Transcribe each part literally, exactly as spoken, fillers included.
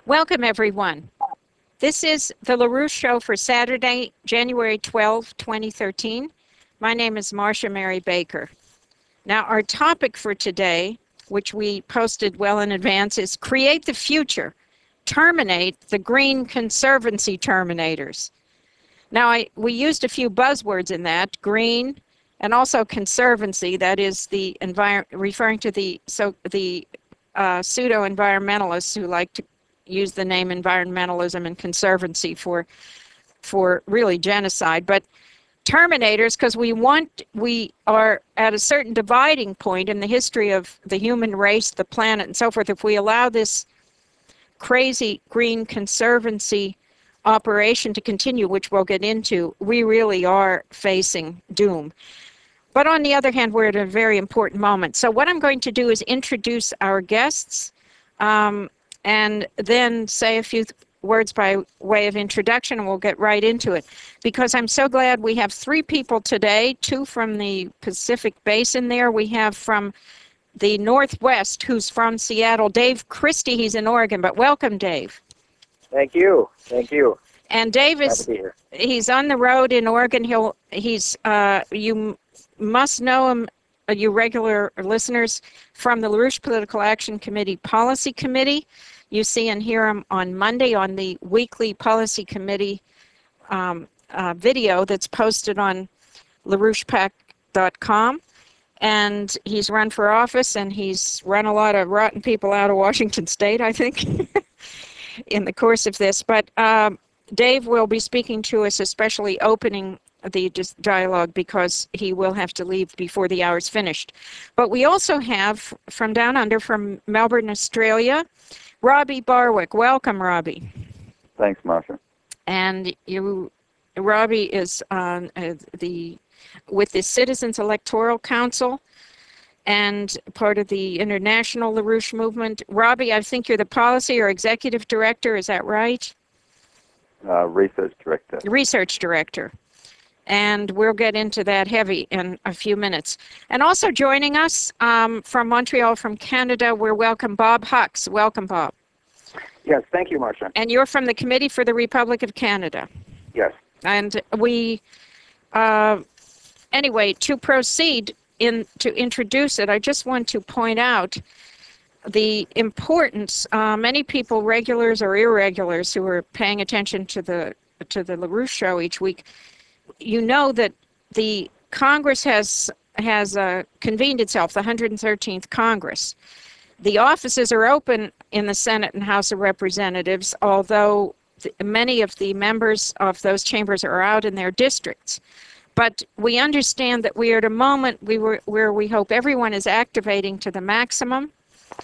Welcome, everyone. This is the LaRouche Show for Saturday, January twelfth, twenty thirteen. My name is Marcia Mary Baker. Now, our topic for today, which we posted well in advance, is Create the Future, Terminate the Green Conservancy Terminators. Now, I, we used a few buzzwords in that, green and also conservancy, that is the envir- referring to the, so, the uh, pseudo-environmentalists who like to use the name environmentalism and conservancy for for really genocide, but terminators, because we want we are at a certain dividing point in the history of the human race, the planet, and so forth. If we allow this crazy green conservancy operation to continue, which we'll get into, we really are facing doom. But on the other hand, we're at a very important moment. So what I'm going to do is introduce our guests. Um, and then say a few th- words by way of introduction, and we'll get right into it. Because I'm so glad we have three people today, two from the Pacific Basin there. We have from the Northwest, who's from Seattle, Dave Christie. He's in Oregon, but welcome, Dave. Thank you. Thank you. And Dave is, he's on the road in Oregon. He'll, he's, uh, you must know him, uh, you regular listeners, from the LaRouche Political Action Committee Policy Committee. You see and hear him on Monday on the weekly Policy Committee um, uh, video that's posted on LaRouche pac dot com. And he's run for office, and he's run a lot of rotten people out of Washington State, I think, in the course of this. But um, Dave will be speaking to us, especially opening the dialogue, because he will have to leave before the hour's finished. But we also have, from down under, from Melbourne, Australia, Robbie Barwick. Welcome, Robbie. Thanks, Marcia. And you, Robbie is on uh, the with the Citizens Electoral Council and part of the International LaRouche Movement. Robbie, I think you're the policy or executive director. Is that right? Uh, research director. Research director. And we'll get into that heavy in a few minutes. And also joining us um, from Montreal, from Canada, we're welcome Bob Hucks. Welcome, Bob. Yes, thank you, Marcia. And you're from the Committee for the Republic of Canada. Yes. And we, uh, anyway, to proceed in to introduce it, I just want to point out the importance. Uh, many people, regulars or irregulars, who are paying attention to the to the LaRouche Show each week, you know that the Congress has has uh, convened itself, the one hundred thirteenth Congress. The offices are open in the Senate and House of Representatives, although the, many of the members of those chambers are out in their districts. But we understand that we are at a moment we were, where we hope everyone is activating to the maximum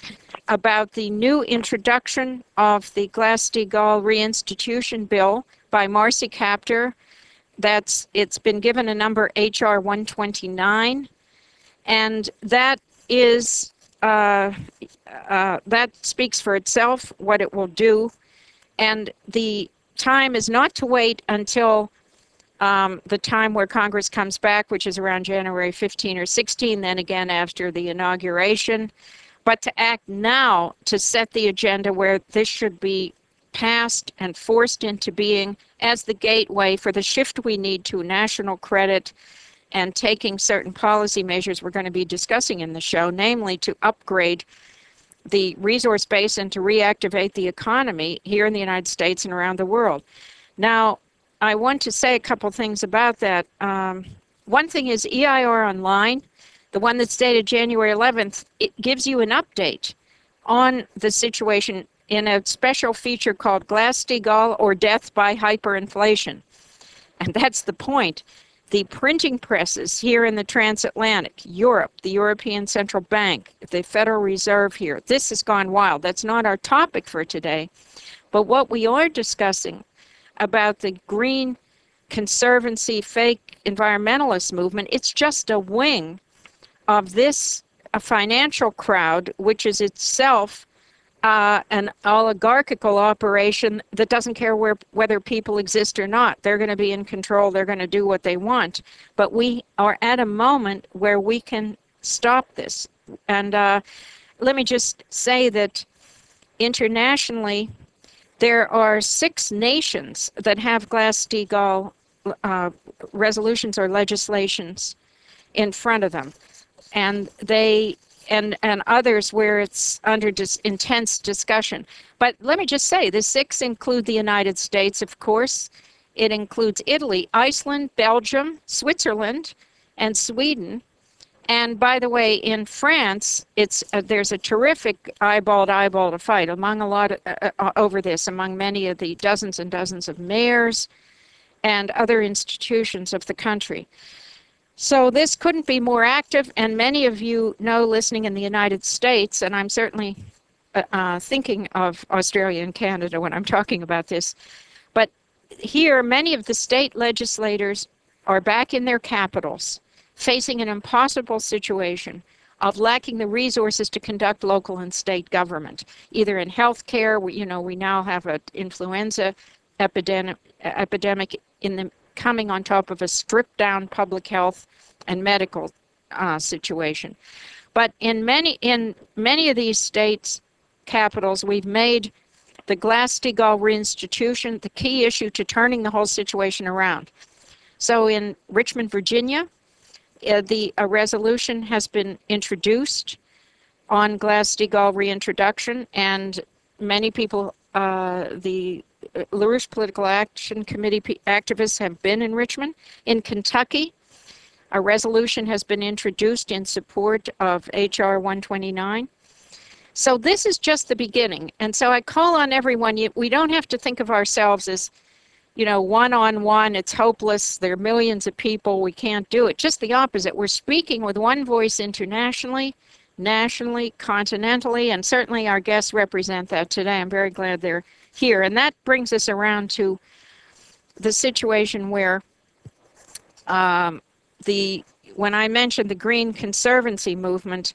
about the new introduction of the Glass-Steagall Reinstitution Bill by Marcy Kaptur. That's, it's been given a number, H R one twenty-nine, and that is uh, uh, that speaks for itself, what it will do. And the time is not to wait until um, the time where Congress comes back, which is around January fifteenth or sixteenth, then again after the inauguration, but to act now to set the agenda where this should be passed and forced into being as the gateway for the shift we need to national credit and taking certain policy measures we're going to be discussing in the show, namely to upgrade the resource base and to reactivate the economy here in the United States and around the world. Now, I want to say a couple things about that. Um, one thing is E I R Online, the one that's dated January eleventh, it gives you an update on the situation in a special feature called Glass-Steagall or Death by Hyperinflation. And that's the point. The printing presses here in the transatlantic, Europe, the European Central Bank, the Federal Reserve here, this has gone wild. That's not our topic for today. But what we are discussing about the green conservancy, fake environmentalist movement, it's just a wing of this a financial crowd, which is itself Uh, an oligarchical operation that doesn't care where, whether people exist or not. They're going to be in control. They're going to do what they want. But we are at a moment where we can stop this. And uh, let me just say that internationally, there are six nations that have Glass-Steagall uh, resolutions or legislations in front of them, and they and and others where it's under dis intense discussion. But let me just say, the six include the United States, of course. It includes Italy, Iceland, Belgium, Switzerland, and Sweden. And by the way, in France, it's uh, there's a terrific eyeball-to-eyeball fight among a lot of, uh, uh, over this, among many of the dozens and dozens of mayors and other institutions of the country. So this couldn't be more active, and many of you know, listening in the United States, and I'm certainly uh, uh, thinking of Australia and Canada when I'm talking about this, but here many of the state legislators are back in their capitals, facing an impossible situation of lacking the resources to conduct local and state government, either in healthcare. We, you know, we now have an influenza epidemic, epidemic in the coming on top of a stripped down public health and medical uh, situation. But in many in many of these states' capitals, we've made the Glass-Steagall reinstitution the key issue to turning the whole situation around. So in Richmond, Virginia, Uh, the a resolution has been introduced on Glass-Steagall reintroduction, and many people, uh, the LaRouche Political Action Committee activists have been in Richmond. In Kentucky, a resolution has been introduced in support of H R one twenty-nine. So this is just the beginning, and so I call on everyone, we don't have to think of ourselves as, you know, one-on-one, it's hopeless, there are millions of people, we can't do it. Just the opposite. We're speaking with one voice internationally, nationally, continentally, and certainly our guests represent that today. I'm very glad they're here. And that brings us around to the situation where um, the, when I mentioned the Green Conservancy movement,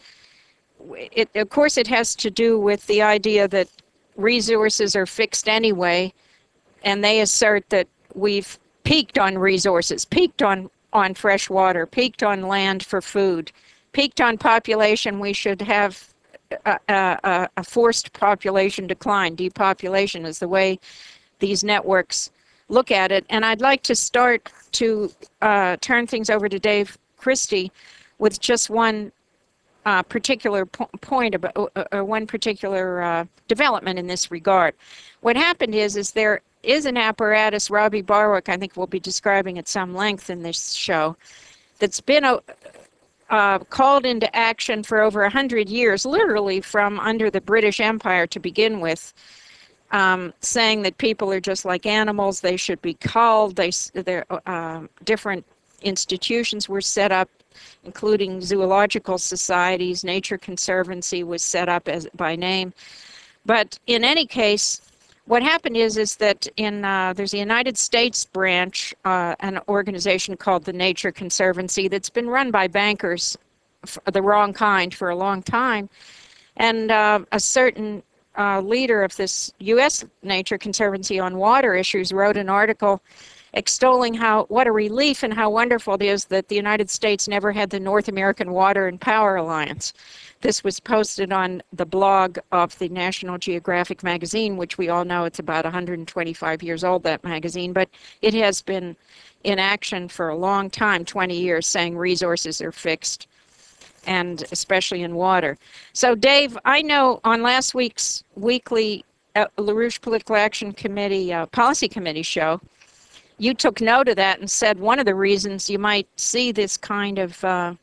it, of course it has to do with the idea that resources are fixed anyway, and they assert that we've peaked on resources, peaked on, on fresh water, peaked on land for food, peaked on population. We should have a, a, a forced population decline. Depopulation is the way these networks look at it. And I'd like to start to uh, turn things over to Dave Christie with just one uh, particular po point about uh, uh, one particular uh, development in this regard. What happened is, is there is an apparatus, Robbie Barwick, I think we'll be describing at some length in this show, that's been a, uh, called into action for over a hundred years, literally from under the British Empire to begin with, um, saying that people are just like animals, they should be culled, they, uh, different institutions were set up, including zoological societies, Nature Conservancy was set up as by name. But in any case, what happened is, is that in uh, there's a United States branch, uh, an organization called the Nature Conservancy that's been run by bankers, the wrong kind, for a long time. And uh, a certain uh, leader of this U S Nature Conservancy on water issues wrote an article extolling how what a relief and how wonderful it is that the United States never had the North American Water and Power Alliance. This was posted on the blog of the National Geographic magazine, which we all know it's about one hundred twenty-five years old, that magazine, but it has been in action for a long time, twenty years, saying resources are fixed, and especially in water. So Dave, I know on last week's weekly uh, LaRouche Political Action Committee, uh, Policy Committee show, you took note of that and said one of the reasons you might see this kind of uh,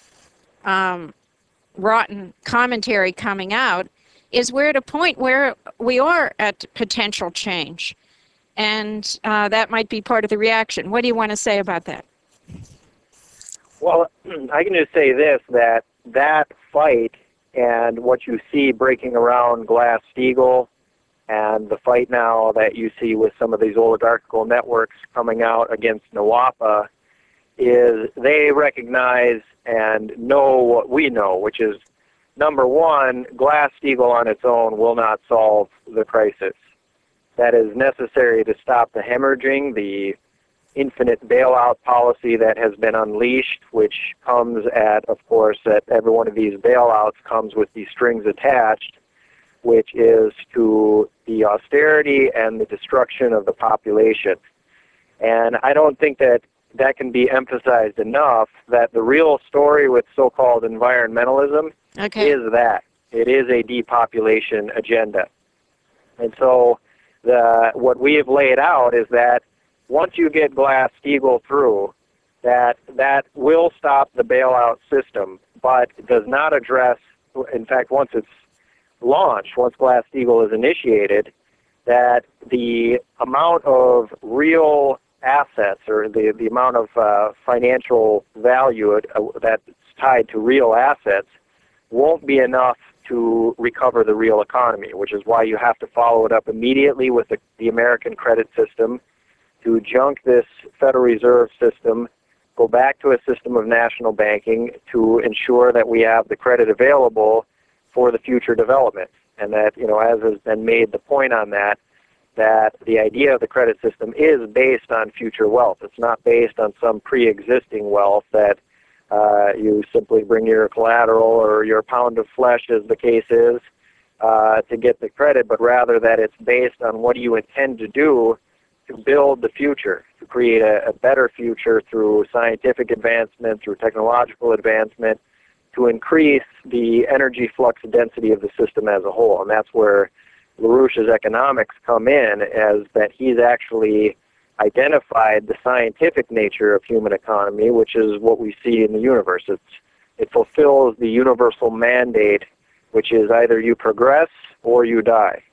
um, rotten commentary coming out is we're at a point where we are at potential change, and uh, that might be part of the reaction. What do you want to say about that? Well, I can just say this, that that fight and what you see breaking around Glass-Steagall and the fight now that you see with some of these oligarchical networks coming out against NWAPA is they recognize and know what we know, which is, number one, Glass-Steagall on its own will not solve the crisis. That is necessary to stop the hemorrhaging, the infinite bailout policy that has been unleashed, which comes at, of course, at every one of these bailouts comes with these strings attached. which is to the austerity and the destruction of the population. And I don't think that that can be emphasized enough, that the real story with so-called environmentalism Okay. is that. It is a depopulation agenda. And so the, what we have laid out is that once you get Glass-Steagall through, that that will stop the bailout system, but does not address, in fact, once it's launched, once Glass-Steagall is initiated, that the amount of real assets, or the, the amount of uh, financial value uh, that's tied to real assets, won't be enough to recover the real economy, which is why you have to follow it up immediately with the, the American credit system, to junk this Federal Reserve system, go back to a system of national banking to ensure that we have the credit available for the future development. And that, you know, as has been made the point on that, that the idea of the credit system is based on future wealth. It's not based on some pre-existing wealth that uh, you simply bring your collateral or your pound of flesh, as the case is, uh, to get the credit, but rather that it's based on what do you intend to do to build the future, to create a, a better future through scientific advancement, through technological advancement, to increase the energy flux density of the system as a whole. And that's where LaRouche's economics come in, as that he's actually identified the scientific nature of human economy, which is what we see in the universe. It's, it fulfills the universal mandate, which is either you progress or you die.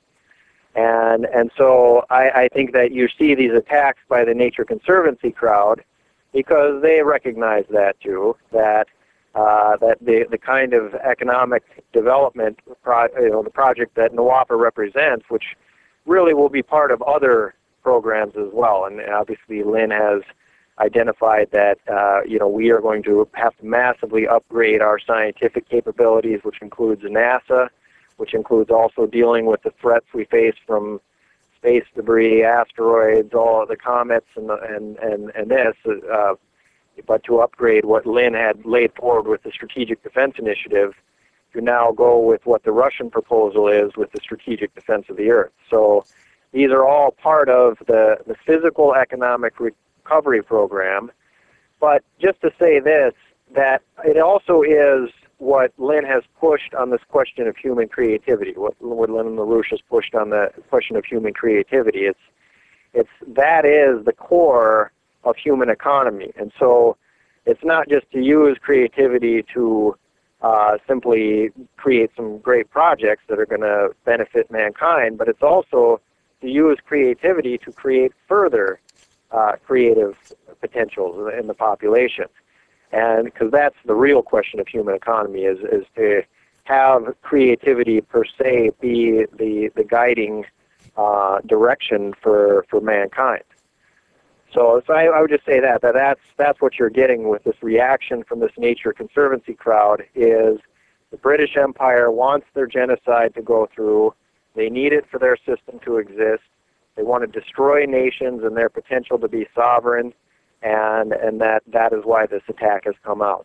And, and so I, I think that you see these attacks by the Nature Conservancy crowd because they recognize that too, that Uh, that the, the kind of economic development, pro, you know, the project that NWAPA represents, which really will be part of other programs as well. And obviously Lynn has identified that, uh, you know, we are going to have to massively upgrade our scientific capabilities, which includes NASA, which includes also dealing with the threats we face from space debris, asteroids, all of the comets, and, the, and, and, and this. Uh, but to upgrade what Lynn had laid forward with the Strategic Defense Initiative, to now go with what the Russian proposal is with the Strategic Defense of the Earth. So these are all part of the, the physical economic recovery program. But just to say this, that it also is what Lynn has pushed on this question of human creativity, what, what Lynn LaRouche has pushed on the question of human creativity. It's, it's, that is the core of human economy. And so it's not just to use creativity to uh, simply create some great projects that are going to benefit mankind, but it's also to use creativity to create further uh, creative potentials in the population. And because that's the real question of human economy, is, is to have creativity per se be the, the guiding uh, direction for, for mankind. So, so I, I would just say that, that that's, that's what you're getting with this reaction from this Nature Conservancy crowd, is the British Empire wants their genocide to go through. They need it for their system to exist. They want to destroy nations and their potential to be sovereign, and, and that, that is why this attack has come out.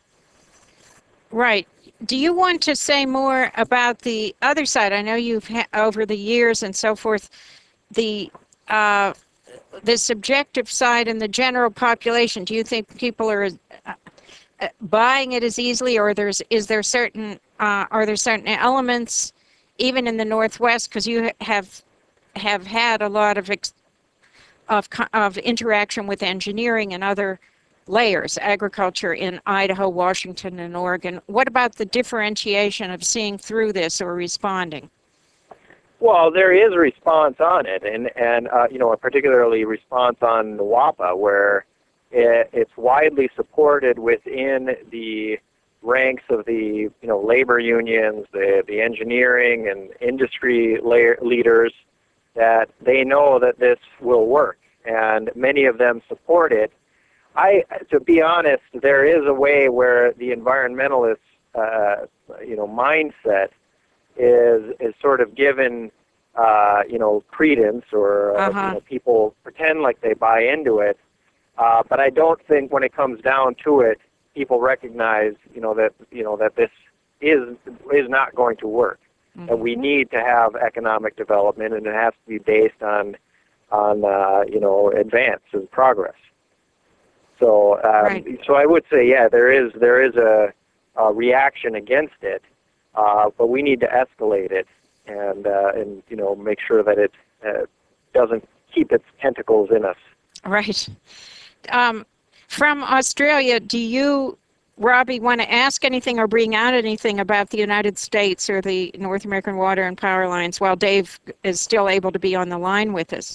Right. Do you want to say more about the other side? I know you've, ha over the years and so forth, the... Uh, the subjective side and the general population. Do you think people are uh, uh, buying it as easily, or there's is there certain uh, are there certain elements even in the Northwest, because you have have had a lot of ex of of interaction with engineering and other layers, agriculture in Idaho, Washington, and Oregon. What about the differentiation of seeing through this or responding? Well, there is a response on it, and, and uh, you know, a particularly response on NWAPA, where it, it's widely supported within the ranks of the, you know, labor unions, the, the engineering and industry layer leaders, that they know that this will work, and many of them support it. I, to be honest, there is a way where the environmentalist, uh, you know, mindset is is sort of given, uh, you know, credence, or uh, uh-huh. you know, people pretend like they buy into it. Uh, but I don't think when it comes down to it, people recognize, you know, that you know that this is is not going to work. Mhm. And we need to have economic development, and it has to be based on, on uh, you know, advance and progress. So, um, Right. so I would say, yeah, there is there is a, a reaction against it, uh, but we need to escalate it and uh, and you know make sure that it uh, doesn't keep its tentacles in us. Right. Um, from Australia, do you, Robbie, want to ask anything or bring out anything about the United States or the North American Water and Power Lines while Dave is still able to be on the line with us?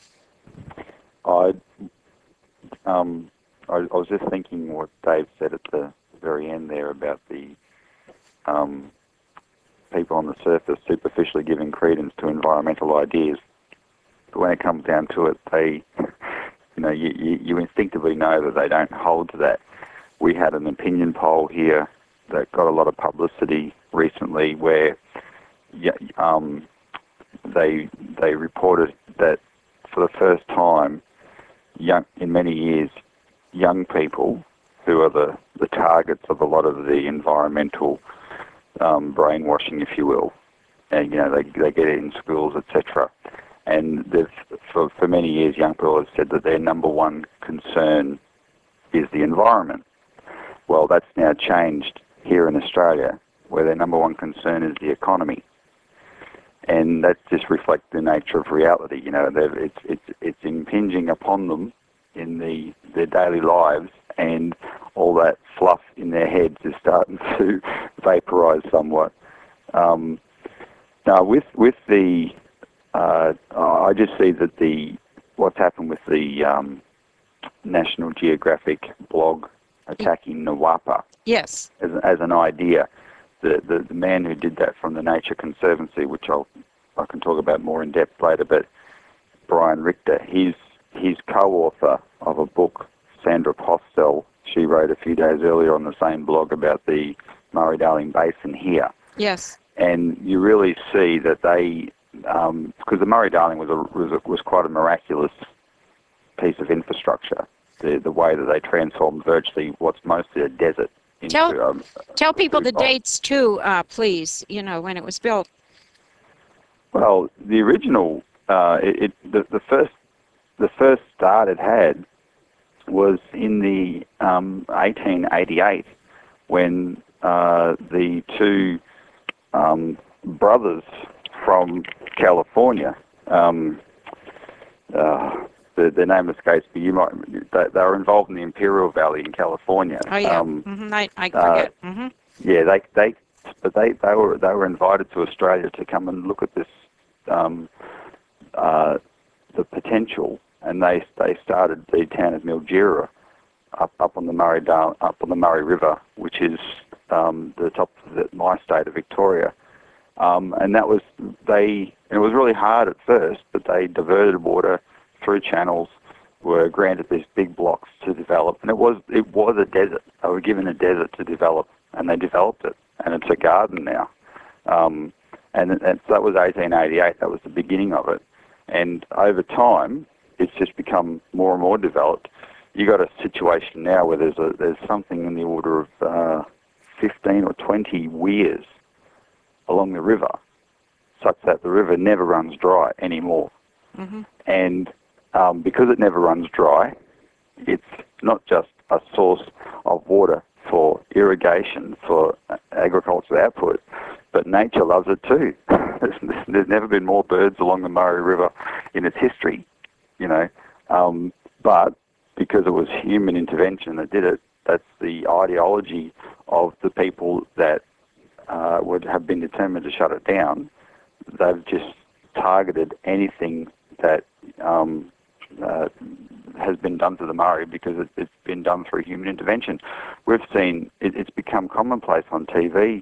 I, um, I, I was just thinking what Dave said at the very end there about the um, people on the surface superficially giving credence to environmental ideas. But when it comes down to it, they, you know, you, you, you instinctively know that they don't hold to that. We had an opinion poll here that got a lot of publicity recently where um, they they reported that for the first time young, in many years, young people who are the, the targets of a lot of the environmental um, brainwashing, if you will, and you know they they get it in schools, et cetera. And for for many years, young people have said that their number one concern is the environment. Well, that's now changed here in Australia, where their number one concern is the economy. And that just reflects the nature of reality. You know, it's it's it's impinging upon them in the their daily lives, and all that fluff in their heads is starting to vaporise somewhat. Um, now, with with the, uh, I just see that the what's happened with the um, National Geographic blog attacking Nawapa. Yes. As, as an idea. The, the the man who did that from the Nature Conservancy, which I'll I can talk about more in depth later, but Brian Richter, he's he's co-author of a book. Sandra Postel, she wrote a few days earlier on the same blog about the Murray-Darling Basin here. Yes. And you really see that they, um, because the Murray-Darling was a, was a, was quite a miraculous piece of infrastructure. The the way that they transformed virtually what's mostly a desert. Tell, um, tell people the oh. dates too, uh, please, you know, when it was built. Well, the original, uh, it, it the, the first the first start it had was in the um, eighteen eighty-eight when uh, the two um, brothers from California, um, uh, the, the name escapes me. You might they, they were involved in the Imperial Valley in California. Oh yeah, um, mm-hmm. I, I forget. Uh, mm-hmm. Yeah, they they but they, they were they were invited to Australia to come and look at this um, uh, the potential, and they they started the town of Mildura up up on the Murray Darling, up on the Murray River, which is um, the top of the, my state of Victoria. Um, and that was they. And it was really hard at first, but they diverted water through channels, were granted these big blocks to develop, and it was it was a desert. They were given a desert to develop, and they developed it, and it's a garden now. Um, and, and so that was eighteen eighty-eight. That was the beginning of it, and over time, it's just become more and more developed. You got a situation now where there's a there's something in the order of uh, fifteen or twenty weirs along the river, such that the river never runs dry anymore. Mm-hmm. And um, because it never runs dry, it's not just a source of water for irrigation, for agricultural output, but nature loves it too. there's, there's never been more birds along the Murray River in its history, you know. Um, but because it was human intervention that did it, that's the ideology of the people that uh, would have been determined to shut it down. They've just targeted anything that um, uh, has been done to the Murray because it, it's been done through human intervention. We've seen, it, it's become commonplace on T V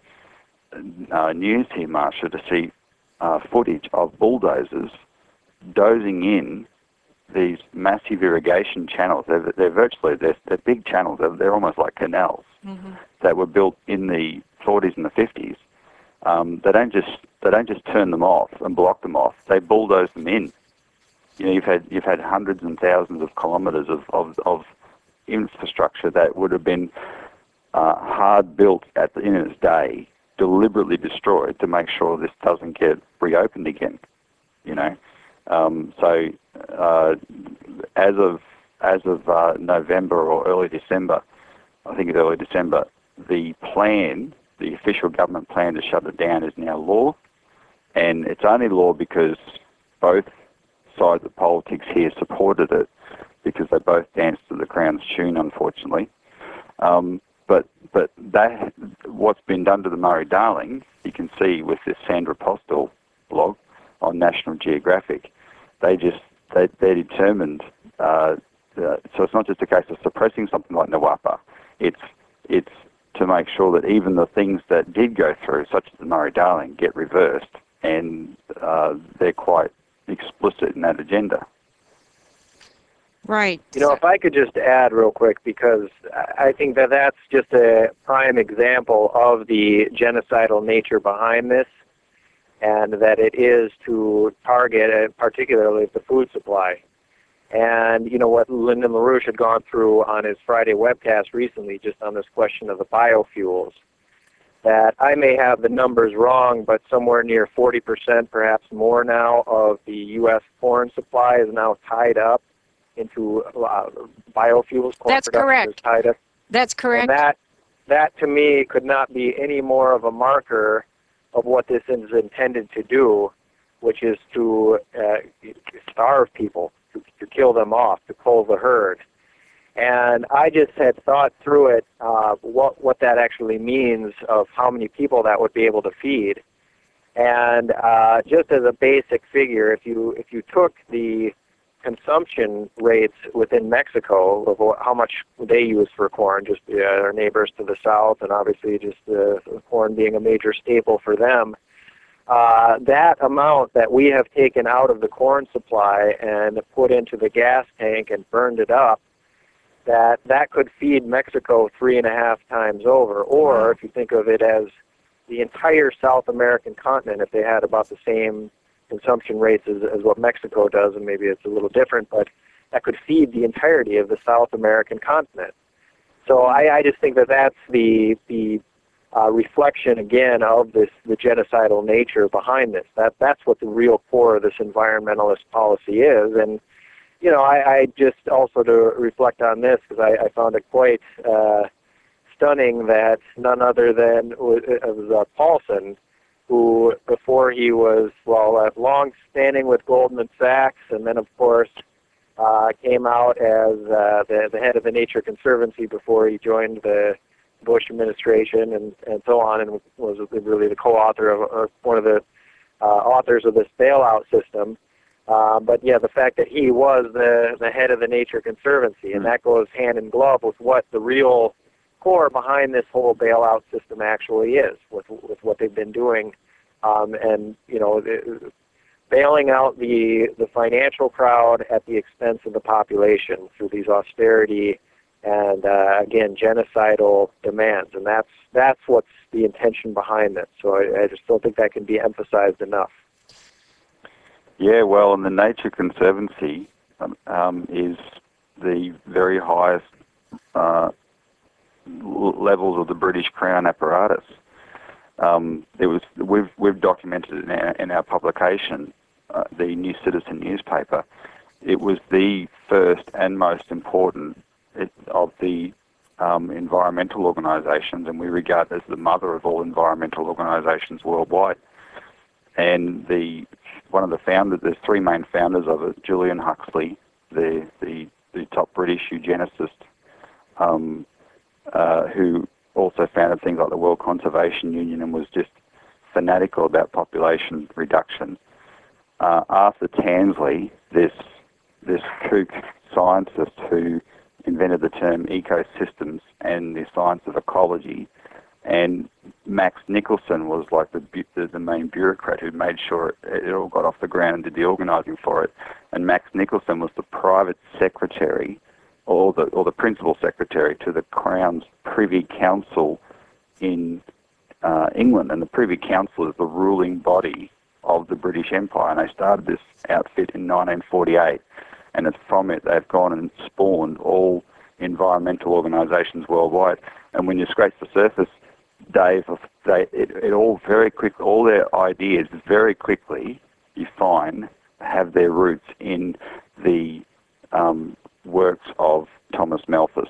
uh, news here, Marsha, to see uh, footage of bulldozers dozing in these massive irrigation channels. They're, they're virtually, they're, they're big channels. They're, they're almost like canals mm-hmm. that were built in the forties and the fifties. Um, they don't just they don't just turn them off and block them off. They bulldoze them in. You know, you've had you've had hundreds and thousands of kilometres of, of, of infrastructure that would have been uh, hard built at the, in its day deliberately destroyed to make sure this doesn't get reopened again. You know, um, so uh, as of as of uh, November or early December, I think it's early December, the plan, the official government plan to shut it down is now law, and it's only law because both sides of politics here supported it, because they both danced to the Crown's tune, unfortunately. Um, but but that what's been done to the Murray-Darling, you can see with this Sandra Postel blog on National Geographic. They just they they're determined. Uh, uh, so it's not just a case of suppressing something like Nawapa. It's it's to make sure that even the things that did go through, such as the Murray-Darling, get reversed, and uh, they're quite explicit in that agenda. Right. You know, if I could just add real quick, because I think that that's just a prime example of the genocidal nature behind this, and that it is to target, uh, particularly the food supply. And, you know, what Lyndon LaRouche had gone through on his Friday webcast recently, just on this question of the biofuels, that I may have the numbers wrong, but somewhere near forty percent, perhaps more now, of the U S corn supply is now tied up into uh, biofuels. Corn That's production correct. is tied up. That's correct. And that, that, to me, could not be any more of a marker of what this is intended to do, which is to uh, starve people, to, to kill them off, to cull the herd. And I just had thought through it, uh, what, what that actually means of how many people that would be able to feed. And uh, just as a basic figure, if you, if you took the consumption rates within Mexico of how much they use for corn, just uh, our neighbors to the south, and obviously just uh, corn being a major staple for them, uh, that amount that we have taken out of the corn supply and put into the gas tank and burned it up, that that could feed Mexico three and a half times over. Or if you think of it as the entire South American continent, if they had about the same consumption rates as, as what Mexico does, and maybe it's a little different, but that could feed the entirety of the South American continent. So I, I just think that that's the the uh, reflection again of this the genocidal nature behind this. That that's what the real core of this environmentalist policy is. And you know, I, I just also to reflect on this, because I, I found it quite uh, stunning that none other than it was uh, Paulson, who before he was, well, uh, long standing with Goldman Sachs, and then of course uh, came out as uh, the, the head of the Nature Conservancy before he joined the Bush administration, and, and so on, and was really the co-author of, of one of the uh, authors of this bailout system. Uh, but yeah, the fact that he was the, the head of the Nature Conservancy, and that goes hand in glove with what the real core behind this whole bailout system actually is, with with what they've been doing, um, and you know, the, bailing out the the financial crowd at the expense of the population through these austerity and uh, again genocidal demands, and that's that's what's the intention behind this. So I, I just don't think that can be emphasized enough. Yeah, well, and the Nature Conservancy um, um, is the very highest uh, levels of the British Crown apparatus. Um, it was we've we've documented it in our, in our publication, uh, the New Citizen newspaper. It was the first and most important it, of the um, environmental organisations, and we regard it as the mother of all environmental organisations worldwide. And the one of the founders, there's three main founders of it: Julian Huxley, the the, the top British eugenicist, um, uh, who also founded things like the World Conservation Union and was just fanatical about population reduction. Uh, Arthur Tansley, this this kook scientist who invented the term ecosystems and the science of ecology, and Max Nicholson was like the the, the main bureaucrat who made sure it, it all got off the ground and did the organising for it. And Max Nicholson was the private secretary, or the or the principal secretary to the Crown's Privy Council in uh, England, and the Privy Council is the ruling body of the British Empire, and they started this outfit in nineteen forty-eight, and it's from it they've gone and spawned all environmental organisations worldwide. And when you scratch the surface, Dave, they, it, it all very quick, all their ideas very quickly, you find, have their roots in the um, works of Thomas Malthus,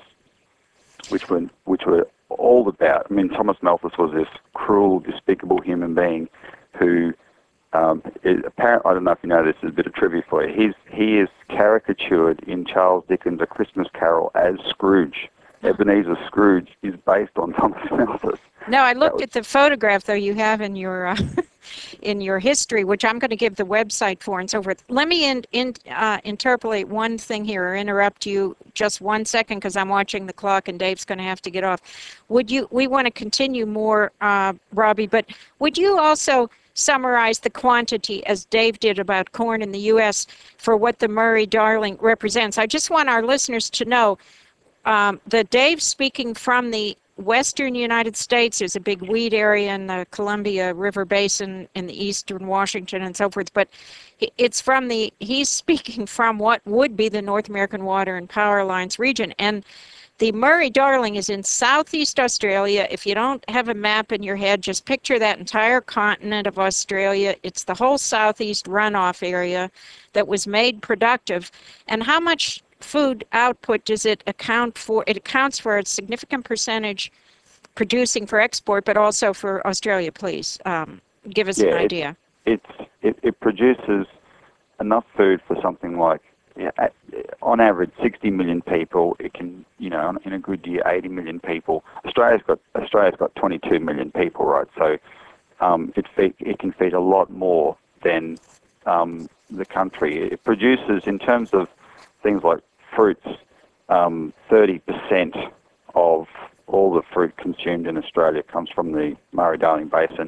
which were which were all about. I mean, Thomas Malthus was this cruel, despicable human being who, um, is apparently, I don't know if you know this, is a bit of trivia for you. He's he is caricatured in Charles Dickens' A Christmas Carol as Scrooge. Ebenezer Scrooge is based on Thomas Malthus. No, I looked was, at the photograph though you have in your uh, in your history, which I'm going to give the website for and so forth. Let me in, in, uh, interpolate one thing here, or interrupt you just one second, because I'm watching the clock and Dave's going to have to get off. Would you? We want to continue more, uh, Robbie, but would you also summarize the quantity, as Dave did about corn in the U S, for what the Murray-Darling represents? I just want our listeners to know um, that Dave's speaking from the western United States. There's a big wheat area in the Columbia River Basin in the eastern Washington and so forth, but it's from the, he's speaking from what would be the North American Water and Power Alliance region. And the Murray-Darling is in southeast Australia. If you don't have a map in your head, just picture that entire continent of Australia. It's the whole southeast runoff area that was made productive. And how much food output does it account for? It accounts for a significant percentage producing for export, but also for Australia. Please um, give us yeah, an idea. It, it's, it, it produces enough food for something like, yeah, on average, sixty million people. It can, you know, in a good year, eighty million people. Australia's got Australia's got twenty-two million people, right? So um, it feed, it can feed a lot more than um, the country. It produces, in terms of things like fruits, um, thirty percent of all the fruit consumed in Australia comes from the Murray-Darling Basin.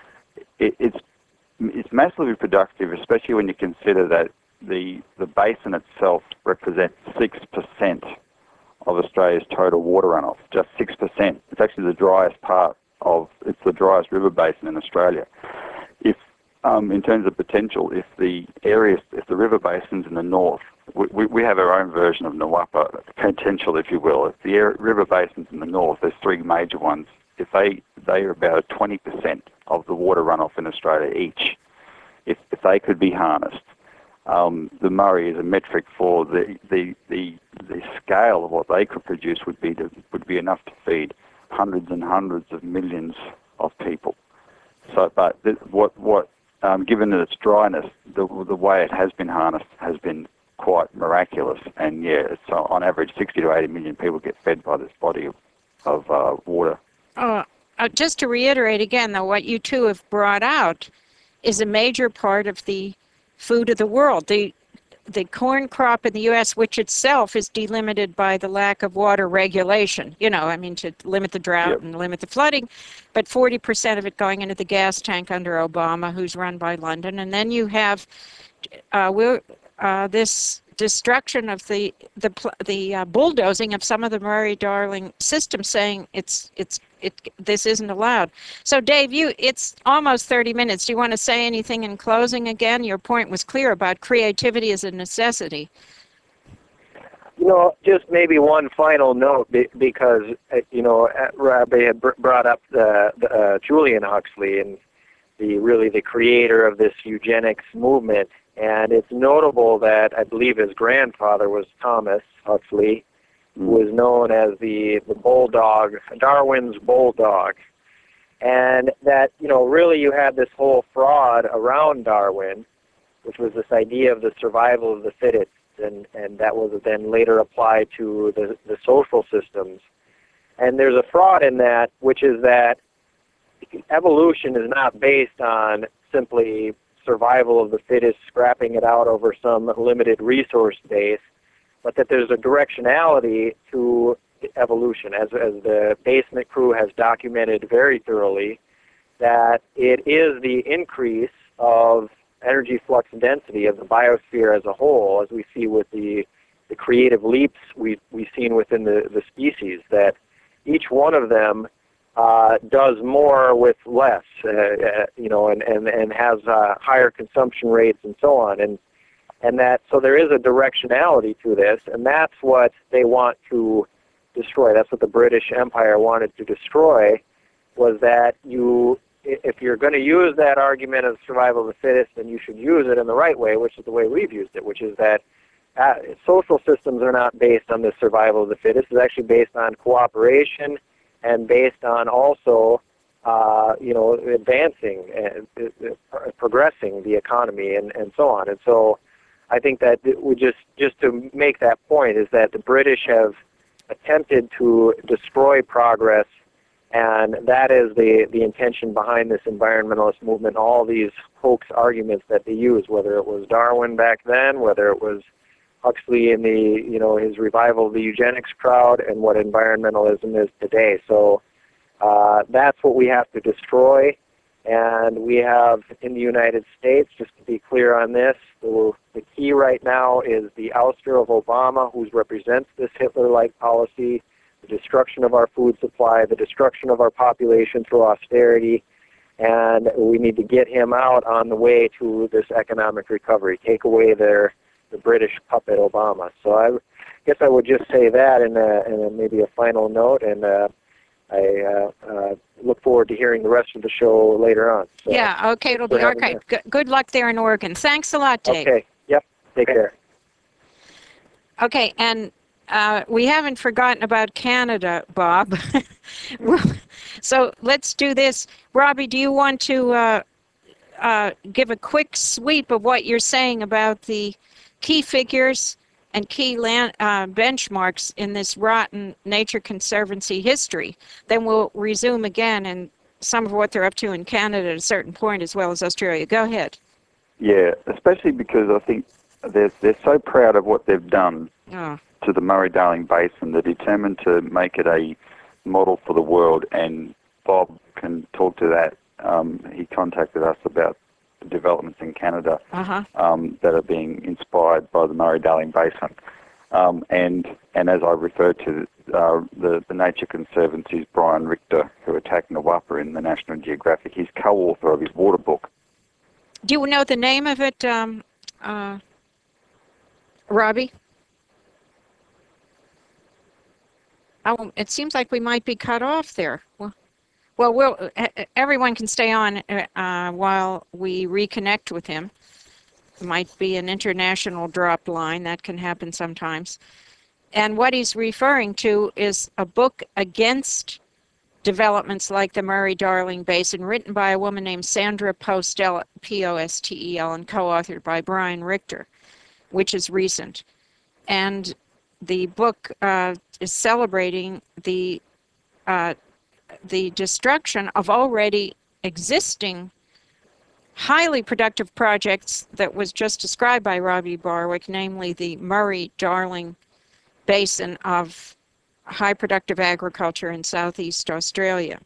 It, it's it's massively productive, especially when you consider that the the basin itself represents six percent of Australia's total water runoff. Just six percent. It's actually the driest part of. It's the driest river basin in Australia. If um, in terms of potential, if the areas, if the river basins in the north, we, we have our own version of Nawapa potential, if you will. If the air, river basins in the north, there's three major ones. If they they are about twenty percent of the water runoff in Australia each. If if they could be harnessed. Um, the Murray is a metric for the, the the the scale of what they could produce would be to, would be enough to feed hundreds and hundreds of millions of people. So, but th- what what um, given that its dryness, the the way it has been harnessed has been quite miraculous. And yeah, it's, uh, on average, sixty to eighty million people get fed by this body of of uh, water. Uh, uh, just to reiterate again, though, what you two have brought out is a major part of the food of the world. The the corn crop in the U S, which itself is delimited by the lack of water regulation, you know, I mean, to limit the drought Yep. and limit the flooding, but forty percent of it going into the gas tank under Obama, who's run by London. And then you have uh, we're, uh, this destruction of the the the uh, bulldozing of some of the Murray-Darling system, saying it's it's it this isn't allowed. So Dave, you it's almost thirty minutes. Do you want to say anything in closing? Again, your point was clear about creativity as a necessity. You know, just maybe one final note, because uh, you know, Robbie had brought up the, the uh, Julian Huxley, and the really the creator of this eugenics movement. And it's notable that I believe his grandfather was Thomas Huxley, who was known as the, the bulldog, Darwin's bulldog. And that, you know, really you had this whole fraud around Darwin, which was this idea of the survival of the fittest, and, and that was then later applied to the, the social systems. And there's a fraud in that, which is that evolution is not based on simply survival of the fittest, scrapping it out over some limited resource base, but that there's a directionality to evolution, as, as the Basement crew has documented very thoroughly, that it is the increase of energy flux density of the biosphere as a whole, as we see with the, the creative leaps we, we've seen within the, the species, that each one of them Uh, does more with less, uh, uh, you know, and, and, and has uh, higher consumption rates and so on. And, and that, so there is a directionality to this, and that's what they want to destroy. That's what the British Empire wanted to destroy. was that you, if you're going to use that argument of survival of the fittest, then you should use it in the right way, which is the way we've used it, which is that uh, social systems are not based on the survival of the fittest. It's actually based on cooperation and based on also, uh, you know, advancing and uh, progressing the economy and, and so on. And so I think that we just, just to make that point is that the British have attempted to destroy progress, and that is the, the intention behind this environmentalist movement, all these hoax arguments that they use, whether it was Darwin back then, whether it was Huxley in the, you know, his revival of the eugenics crowd, and what environmentalism is today. So uh, that's what we have to destroy. And we have in the United States, just to be clear on this, the, the key right now is the ouster of Obama, who represents this Hitler-like policy, the destruction of our food supply, the destruction of our population through austerity, and we need to get him out on the way to this economic recovery, take away their the British puppet Obama. So I guess I would just say that, and, uh, and maybe a final note, and uh, I uh, uh, look forward to hearing the rest of the show later on. So, yeah, okay, it'll be archived. Good, good luck there in Oregon. Thanks a lot, Dave. Okay, yep, take care. Okay, and uh, we haven't forgotten about Canada, Bob. Well, so let's do this. Robbie, do you want to uh, uh, give a quick sweep of what you're saying about the key figures and key land, uh, benchmarks in this rotten Nature Conservancy history? Then we'll resume again and some of what they're up to in Canada at a certain point, as well as Australia. Go ahead. Yeah, especially because I think they're, they're so proud of what they've done Oh. to the Murray-Darling Basin. They're determined to make it a model for the world, and Bob can talk to that. Um, he contacted us about developments in Canada Uh-huh. um, that are being inspired by the Murray-Darling Basin. Um, and and as I referred to, uh, the, the Nature Conservancy's Brian Richter, who attacked Nawapa in the National Geographic, he's co-author of his water book. Do you know the name of it, um, uh, Robbie? Oh, it seems like we might be cut off there. Well, well, we'll everyone can stay on uh, while we reconnect with him. It might be an international drop line. That can happen sometimes. And what he's referring to is a book against developments like the Murray-Darling Basin, written by a woman named Sandra Postel, P O S T E L, and co-authored by Brian Richter, which is recent. And the book uh, is celebrating the uh, the destruction of already existing highly productive projects that was just described by Robbie Barwick, namely the Murray-Darling Basin of high productive agriculture in Southeast Australia.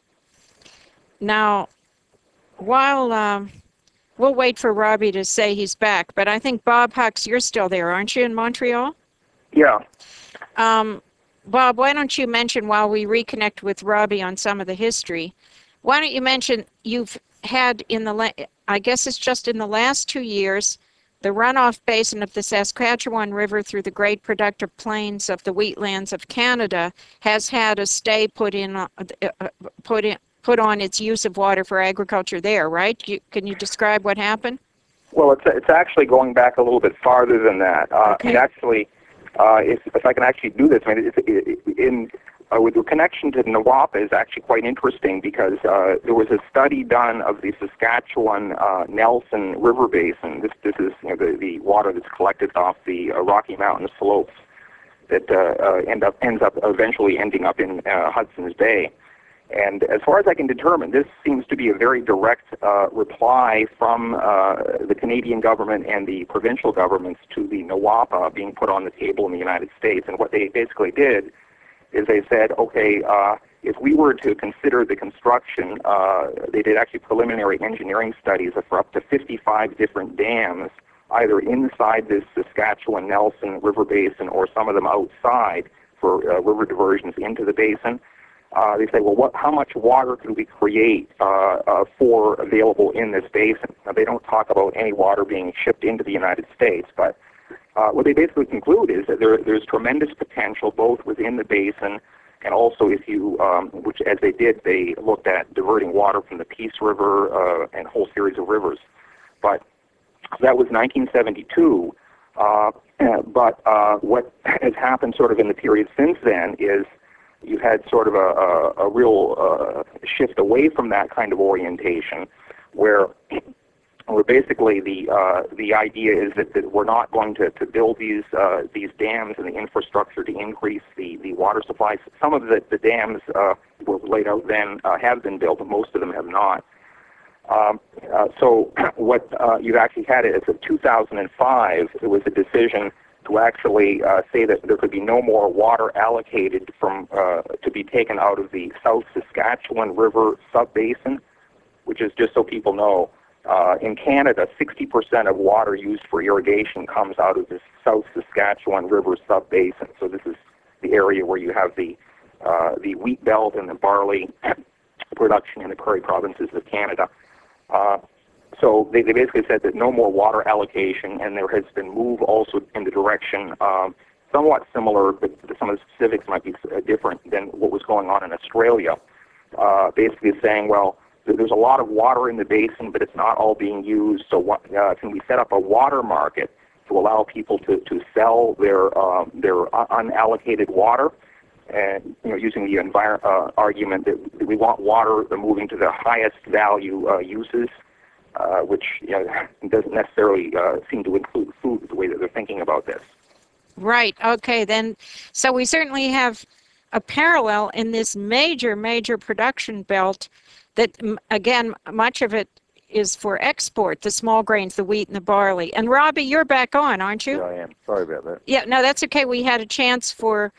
Now, while um, we'll wait for Robbie to say he's back, but I think Bob Hux, you're still there, aren't you, in Montreal? Yeah. Um, Bob, why don't you mention, while we reconnect with Robbie on some of the history, why don't you mention you've had in the, la- I guess it's just in the last two years, the runoff basin of the Saskatchewan River through the great productive plains of the wheatlands of Canada has had a stay put in, uh, uh, put in, put on its use of water for agriculture there, right? You, can you describe what happened? Well, it's it's actually going back a little bit farther than that. Uh, Okay. And actually, uh, if, if I can actually do this, I mean, it's, it, in uh, with the connection to Nawapa is actually quite interesting, because uh, there was a study done of the Saskatchewan uh, Nelson River Basin. This this is you know, the the water that's collected off the uh, Rocky Mountain slopes that uh, uh, end up ends up eventually ending up in uh, Hudson's Bay. And as far as I can determine, this seems to be a very direct uh, reply from uh, the Canadian government and the provincial governments to the Nawapa being put on the table in the United States. And what they basically did is they said, okay, uh, if we were to consider the construction, uh, they did actually preliminary engineering studies for up to fifty-five different dams, either inside this Saskatchewan Nelson River Basin or some of them outside for uh, river diversions into the basin. Uh, they say, well, what, how much water could we create uh, uh, for available in this basin? Now, they don't talk about any water being shipped into the United States, but uh, what they basically conclude is that there, there's tremendous potential both within the basin And also, if you, um, which as they did, they looked at diverting water from the Peace River uh, and a whole series of rivers. But that was nineteen seventy-two. Uh, but uh, what has happened sort of in the period since then is you've had sort of a, a, a real uh, shift away from that kind of orientation, where where basically the uh, the idea is that, that we're not going to, to build these uh, these dams and the infrastructure to increase the, the water supplies. Some of the, the dams uh, were laid out then uh, have been built, but most of them have not. Um, uh, so what uh, you've actually had is in two thousand five, it was a decision to actually uh, say that there could be no more water allocated from uh, to be taken out of the South Saskatchewan River subbasin, which is, just so people know, uh, in Canada, sixty percent of water used for irrigation comes out of this South Saskatchewan River subbasin. So this is the area where you have the uh, the wheat belt and the barley production in the prairie provinces of Canada. Uh, so they, they basically said that no more water allocation, and there has been move also in the direction um, somewhat similar, but some of the specifics might be different than what was going on in Australia. Uh, basically saying, well, there's a lot of water in the basin, but it's not all being used, so what, uh, can we set up a water market to allow people to, to sell their, um, their unallocated water? And you know, using the envir- uh, argument that we want water moving to the highest value uh, uses, uh, which you know, doesn't necessarily uh, seem to include food the way that they're thinking about this. Right. Okay. Then, so we certainly have a parallel in this major, major production belt that, again, much of it is for export, the small grains, the wheat and the barley. And Robbie, you're back on, aren't you? Yeah, I am. Sorry about that. Yeah, no, that's okay. We had a chance for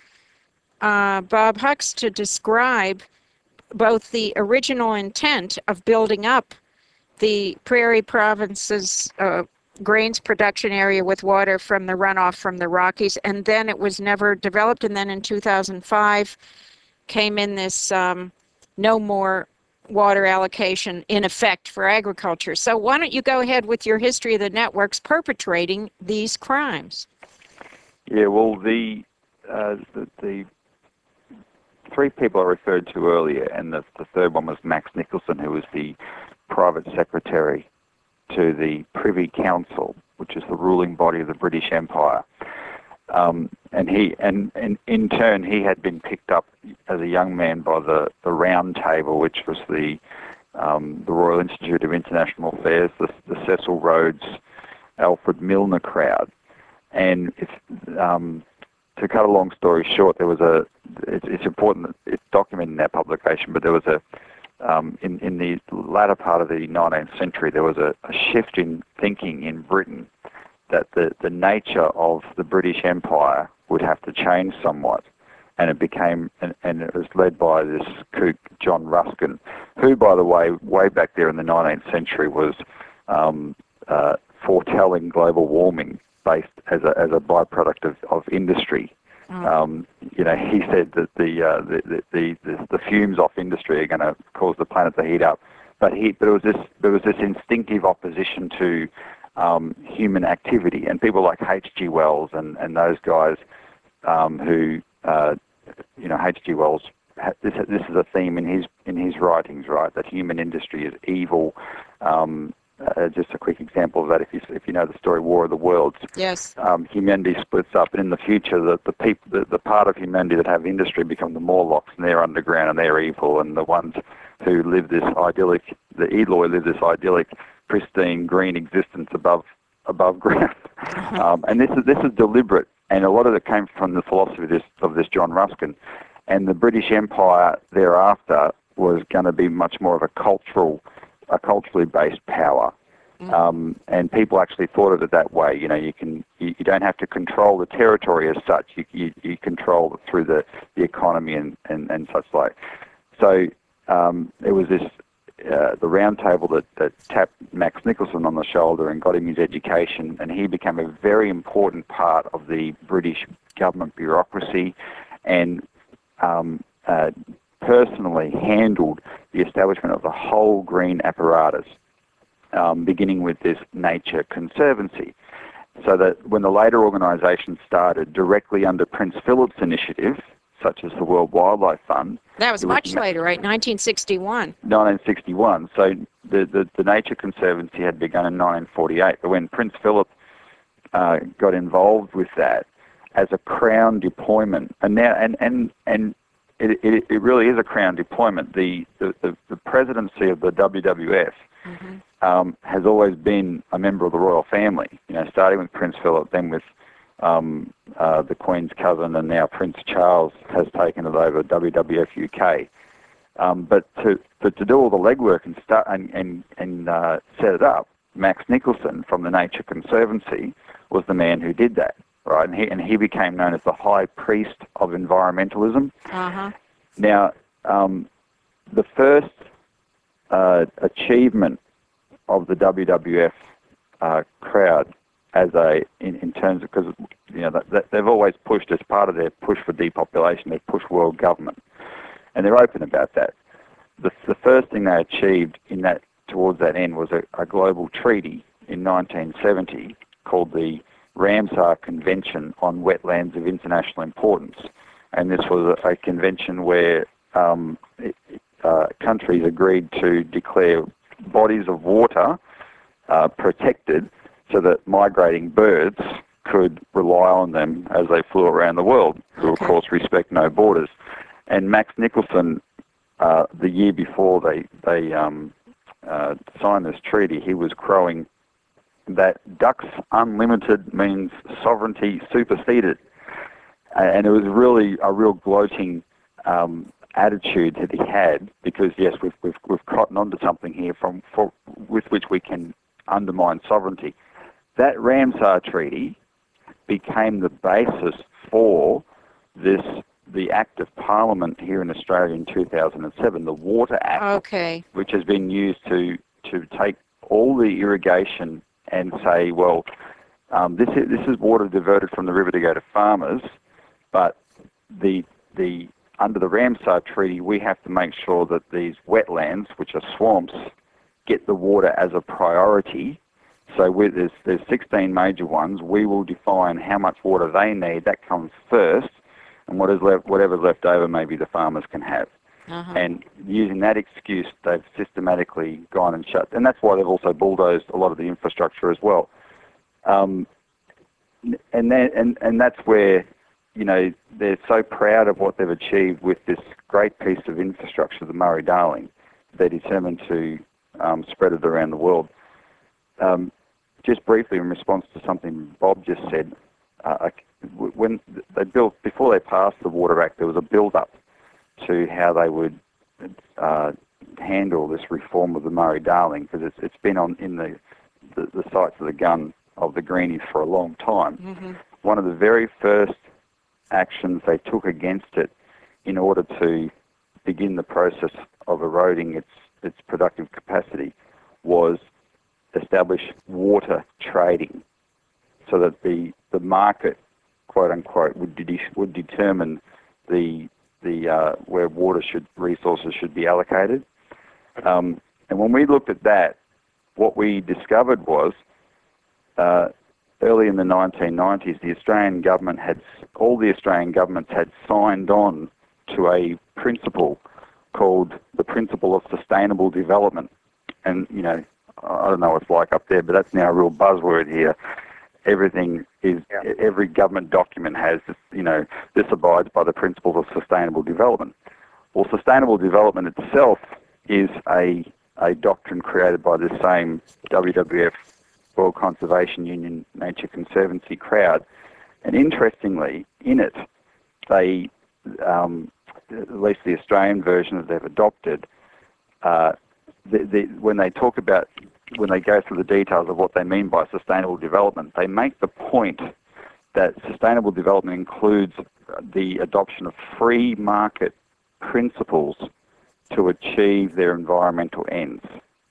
Uh, Bob Hucks to describe both the original intent of building up the Prairie Province's uh, grains production area with water from the runoff from the Rockies, and then it was never developed. And then in two thousand five came in this um, no more water allocation in effect for agriculture. So why don't you go ahead with your history of the networks perpetrating these crimes? Yeah, well, the uh, the, the three people I referred to earlier, and the, the third one was Max Nicholson, who was the private secretary to the Privy Council, which is the ruling body of the British Empire. Um, and he, and, and in turn, he had been picked up as a young man by the, the Round Table, which was the um, the Royal Institute of International Affairs, the, the Cecil Rhodes, Alfred Milner crowd. And if, um, to cut a long story short, there was a, it's, it's important that it's documented in that publication, but there was a, um, in, in the latter part of the nineteenth century, there was a, a shift in thinking in Britain that the, the nature of the British Empire would have to change somewhat. And it became, and, and it was led by this kook, John Ruskin, who, by the way, way back there in the nineteenth century was um, uh, foretelling global warming based as a, as a byproduct of, of industry. Mm. Um, you know, he said that the, uh, the, the, the, the fumes off industry are going to cause the planet to heat up. But he, but it was this, there was this instinctive opposition to um, human activity, and people like H G Wells and, and those guys um, who, uh, you know, H G Wells, this, this is a theme in his, in his writings, right, that human industry is evil. Um, Uh, just a quick example of that, if you if you know the story War of the Worlds. Yes. Um, humanity splits up, and in the future, the the people, the, the part of humanity that have industry become the Morlocks, and they're underground and they're evil, and the ones who live this idyllic, the Eloi live this idyllic, pristine, green existence above above ground. um, and this is this is deliberate, and a lot of it came from the philosophy of this of this John Ruskin, and the British Empire thereafter was going to be much more of a cultural. a culturally based power, mm. um, and people actually thought of it that way. You know, you can you, you don't have to control the territory as such. You you, you control it through the, the economy and, and, and such like. So um, it was this uh, the Round Table that, that tapped Max Nicholson on the shoulder and got him his education, and he became a very important part of the British government bureaucracy, and um, uh, personally handled the establishment of the whole green apparatus, um, beginning with this Nature Conservancy. So that when the later organisation started directly under Prince Philip's initiative, such as the World Wildlife Fund. That was It much ma- later, right? nineteen sixty-one. nineteen sixty-one. So the, the, the Nature Conservancy had begun in nineteen forty-eight. But when Prince Philip uh, got involved with that as a Crown deployment, and now and and and it, it, it really is a Crown deployment. The the, the, the presidency of the W W F Mm-hmm. um, has always been a member of the royal family. You know, starting with Prince Philip, then with um, uh, the Queen's cousin, and now Prince Charles has taken it over, W W F U K. Um, but to, to to do all the legwork and start and and, and uh, set it up, Max Nicholson from the Nature Conservancy was the man who did that, right? And he and he became known as the High Priest of Environmentalism. Uh-huh. Now, um, the first uh, achievement of the W W F uh, crowd, as a in, in terms of, because you know that, that they've always pushed, as part of their push for depopulation, they push world government, and they're open about that. The, the first thing they achieved in that towards that end was a, a global treaty in nineteen seventy called the Ramsar Convention on Wetlands of International Importance, and this was a, a convention where um, it, uh, countries agreed to declare bodies of water uh, protected so that migrating birds could rely on them as they flew around the world, who Okay. of course respect no borders. And Max Nicholson, uh, the year before they, they um, uh, signed this treaty, he was crowing that ducks unlimited means sovereignty superseded. And it was really a real gloating um, attitude that he had, because yes, we've we've we've cottoned onto something here from for, with which we can undermine sovereignty. That Ramsar Treaty became the basis for this the Act of Parliament here in Australia in two thousand seven, the Water Act, Okay. which has been used to to take all the irrigation and say, well, um, this is this is water diverted from the river to go to farmers, but the the under the Ramsar Treaty, we have to make sure that these wetlands, which are swamps, get the water as a priority. So with, there's, there's sixteen major ones. We will define how much water they need. That comes first, and what is left, whatever's left over, maybe the farmers can have. Uh-huh. And using that excuse, they've systematically gone and shut. And that's why they've also bulldozed a lot of the infrastructure as well. Um, and, then, and and that's where, you know, they're so proud of what they've achieved with this great piece of infrastructure, the Murray-Darling. They're determined to um, spread it around the world. Um, just briefly, in response to something Bob just said, uh, when they built, before they passed the Water Act, there was a build-up to how they would uh, handle this reform of the Murray-Darling, because it's, it's been on in the, the, the sights of the gun of the Greenies for a long time. Mm-hmm. One of the very first actions they took against it in order to begin the process of eroding its, its productive capacity was establish water trading, so that the, the market, quote unquote, would, de- would determine the the uh, where water should resources should be allocated. Um, and when we looked at that, what we discovered was uh, early in the nineteen nineties, the Australian government had all the Australian governments had signed on to a principle called the Principle of Sustainable Development. And you know, I don't know what it's like up there, but that's now a real buzzword here. Everything is, Yeah. every government document has, you know, this abides by the principles of sustainable development. Well, sustainable development itself is a, a doctrine created by this same W W F, World Conservation Union, Nature Conservancy crowd. And interestingly, in it, they, um, at least the Australian version that they've adopted, uh, the, the, when they talk about when they go through the details of what they mean by sustainable development, they make the point that sustainable development includes the adoption of free market principles to achieve their environmental ends.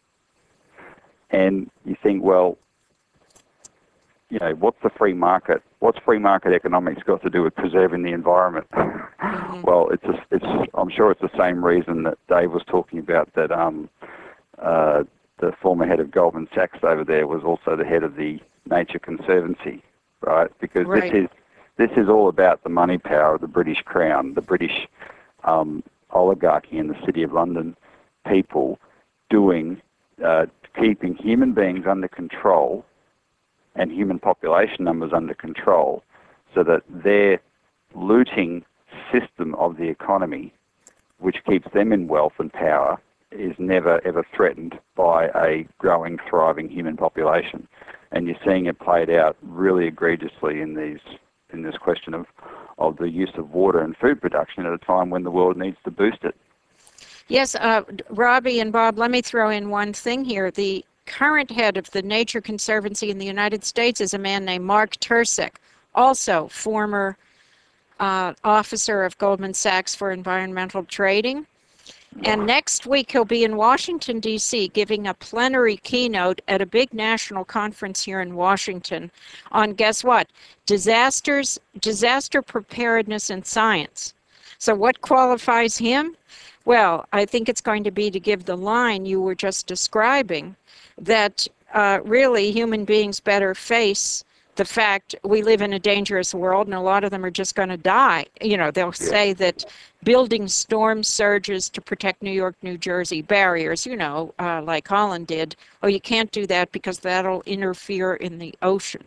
And you think, well, you know, what's the free market? What's free market economics got to do with preserving the environment? Mm-hmm. Well, it's a, it's I'm sure it's the same reason that Dave was talking about, that um, uh, the former head of Goldman Sachs over there was also the head of the Nature Conservancy, right? Because Right. this is this is all about the money power of the British Crown, the British um, oligarchy in the City of London people doing, uh, keeping human beings under control and human population numbers under control so that their looting system of the economy, which keeps them in wealth and power, is never ever threatened by a growing, thriving human population. And you're seeing it played out really egregiously in these in this question of, of the use of water and food production at a time when the world needs to boost it. Yes, uh, Robbie and Bob, let me throw in one thing here. The current head of the Nature Conservancy in the United States is a man named Mark Tursick, also former uh, officer of Goldman Sachs for Environmental Trading. And next week he'll be in Washington, D C, giving a plenary keynote at a big national conference here in Washington on, guess what, disasters, disaster preparedness and science. So what qualifies him? Well, I think it's going to be to give the line you were just describing, that uh, really human beings better face the fact we live in a dangerous world and a lot of them are just going to die. You know, they'll say that building storm surges to protect New York, New Jersey, barriers, you know, uh, like Holland did. Oh, you can't do that because that'll interfere in the ocean.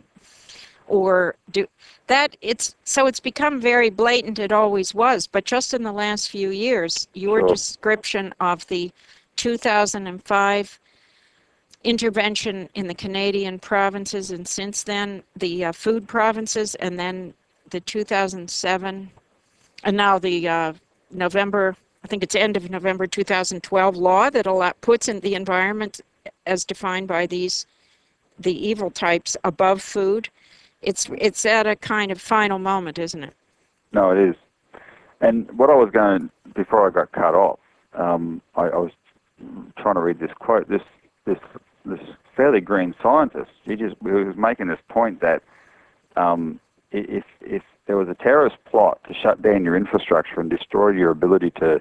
Or do that, it's, so it's become very blatant, it always was, but just in the last few years, your Sure. description of the two thousand five intervention in the Canadian provinces, and since then the uh, food provinces, and then the two thousand seven, and now the uh, November, I think it's end of November two thousand twelve law that allow, puts in the environment as defined by these, the evil types above food. It's, it's at a kind of final moment, isn't it? No, it is. And what I was going, before I got cut off, um, I, I was trying to read this quote. This this this fairly green scientist, he just he was making this point that um, if if there was a terrorist plot to shut down your infrastructure and destroy your ability to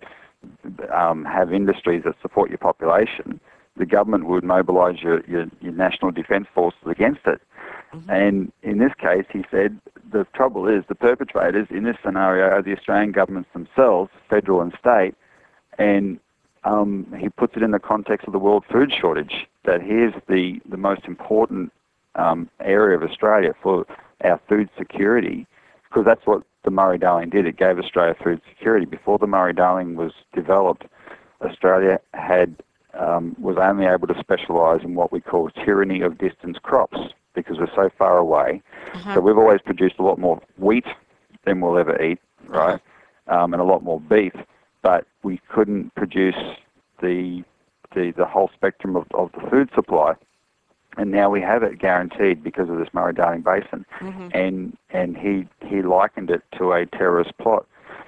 um, have industries that support your population, the government would mobilise your, your your national defence forces against it. Mm-hmm. And in this case, he said, the trouble is the perpetrators in this scenario are the Australian governments themselves, federal and state, and um, he puts it in the context of the world food shortage, that here's the, the most important um, area of Australia for our food security, because that's what the Murray-Darling did. It gave Australia food security. Before the Murray-Darling was developed, Australia had um, was only able to specialise in what we call tyranny of distance crops, because we're so far away. Uh-huh. So we've always produced a lot more wheat than we'll ever eat, right? Uh-huh. Um, and a lot more beef, but we couldn't produce the the, the whole spectrum of, of the food supply. And now we have it guaranteed because of this Murray-Darling Basin. Mm-hmm. And and he, he likened it to a terrorist plot.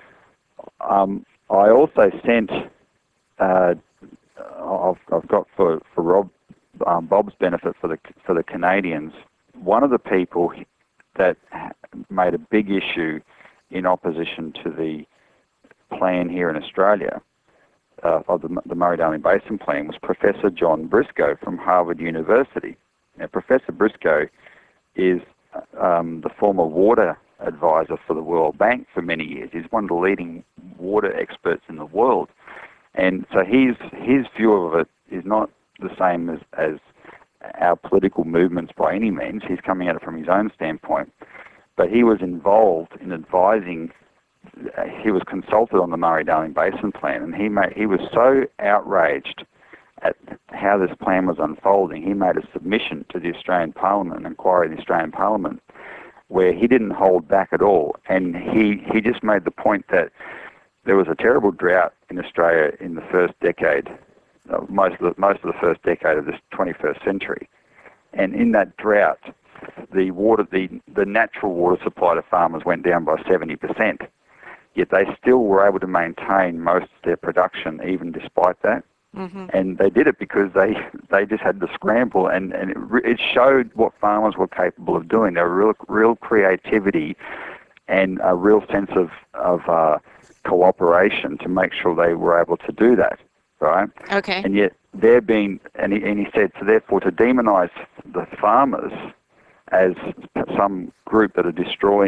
Um, I also sent, uh, I've, I've got for, for Rob, Um, Bob's benefit for the for the Canadians, one of the people that made a big issue in opposition to the plan here in Australia, uh, of the, the Murray-Darling Basin plan, was Professor John Briscoe from Harvard University. Now, Professor Briscoe is um, the former water advisor for the World Bank for many years. He's one of the leading water experts in the world. And so his, his view of it is not the same as, as our political movements by any means. He's coming at it from his own standpoint. But he was involved in advising, uh, he was consulted on the Murray-Darling Basin plan, and he made, he was so outraged at how this plan was unfolding, he made a submission to the Australian Parliament, an inquiry in the Australian Parliament, where he didn't hold back at all. And he, he just made the point that there was a terrible drought in Australia in the first decade, most of the, most of the first decade of this twenty-first century. And in that drought, the water, the, the natural water supply to farmers went down by seventy percent. Yet they still were able to maintain most of their production even despite that. Mm-hmm. And they did it because they, they just had to scramble, and, and it, it showed what farmers were capable of doing. There were real, real creativity and a real sense of, of uh, cooperation to make sure they were able to do that. Right? Okay. And yet they're being, and he, and he said, so therefore to demonise the farmers as some group that are destroying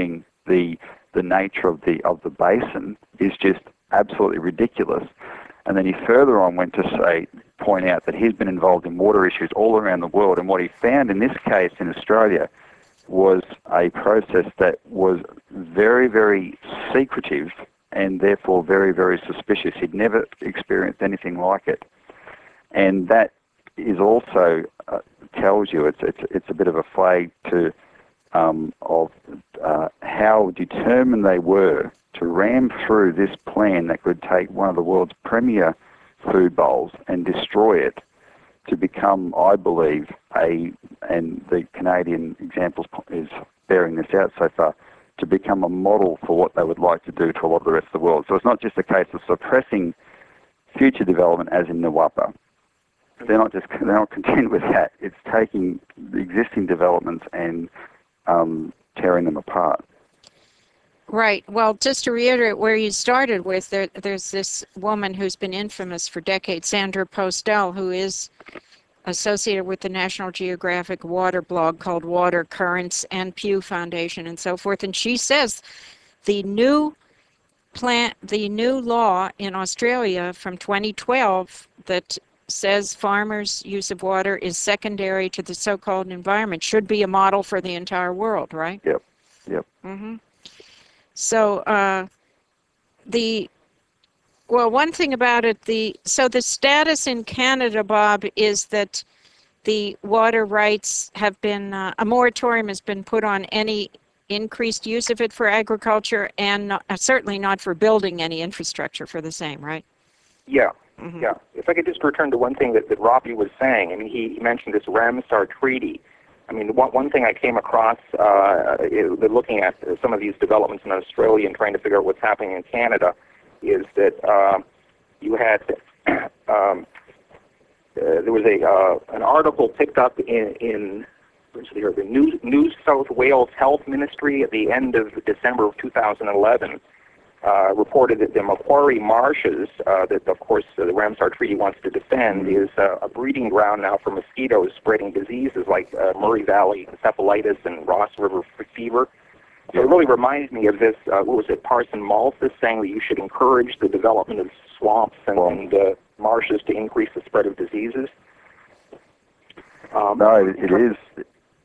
the the nature of the of the basin is just absolutely ridiculous. And then he further on went to say, point out that he's been involved in water issues all around the world, and what he found in this case in Australia was a process that was very, very secretive and therefore very, very suspicious. He'd never experienced anything like it. And that is also uh, tells you it's, it's, it's a bit of a flag to um, of uh, how determined they were to ram through this plan that could take one of the world's premier food bowls and destroy it to become, I believe, a, and the Canadian example is bearing this out so far, to become a model for what they would like to do to a lot of the rest of the world. So it's not just a case of suppressing future development as in Nawapa. They're not just, they're not content with that. It's taking the existing developments and um, tearing them apart. Right. Well, just to reiterate where you started with, there, there's this woman who's been infamous for decades, Sandra Postel, who is associated with the National Geographic water blog called Water Currents and Pew Foundation and so forth. And she says the new plant, the new law in Australia from twenty twelve that says farmers' use of water is secondary to the so-called environment should be a model for the entire world, right? Yep. Yep. Mm-hmm. So uh, the, well, one thing about it, the so the status in Canada, Bob, is that the water rights have been, uh, a moratorium has been put on any increased use of it for agriculture and not, uh, certainly not for building any infrastructure for the same, right? Yeah. Mm-hmm. Yeah. If I could just return to one thing that, that Robbie was saying, I mean, he, he mentioned this Ramsar Treaty. I mean, one, one thing I came across uh, is, looking at some of these developments in Australia and trying to figure out what's happening in Canada is that uh, you had, um, uh, there was a uh, an article picked up in, in the New, New South Wales Health Ministry at the end of December of two thousand eleven. Uh, reported that the Macquarie Marshes, uh, that of course uh, the Ramsar Treaty wants to defend, is uh, a breeding ground now for mosquitoes spreading diseases like uh, Murray Valley encephalitis and Ross River fever. So it really reminds me of this, uh, what was it, Parson Malthus saying that you should encourage the development of swamps and, and uh, marshes to increase the spread of diseases. Um, no, it, it is.